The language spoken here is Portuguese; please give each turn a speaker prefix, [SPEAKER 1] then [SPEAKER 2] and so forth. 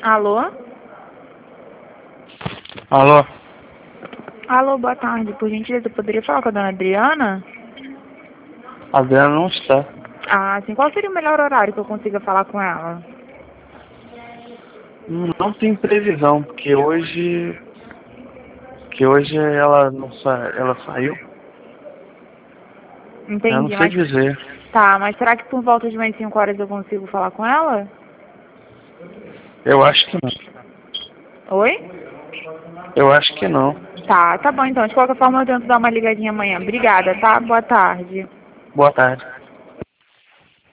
[SPEAKER 1] Alô?
[SPEAKER 2] Alô?
[SPEAKER 1] Alô, boa tarde. Por gentileza, eu poderia falar com a dona Adriana?
[SPEAKER 2] A Adriana não está.
[SPEAKER 1] Ah, sim. Qual seria o melhor horário que eu consiga falar com ela?
[SPEAKER 2] Não tem previsão, porque hoje ela não ela saiu. Eu não
[SPEAKER 1] Entendi,
[SPEAKER 2] sei
[SPEAKER 1] mas...
[SPEAKER 2] dizer.
[SPEAKER 1] Tá, mas será que por volta de umas 5 horas eu consigo falar com ela?
[SPEAKER 2] Eu acho que não.
[SPEAKER 1] Oi?
[SPEAKER 2] Eu acho que não.
[SPEAKER 1] Tá bom então. De qualquer forma eu tento dar uma ligadinha amanhã. Obrigada, tá? Boa tarde.
[SPEAKER 2] Boa tarde.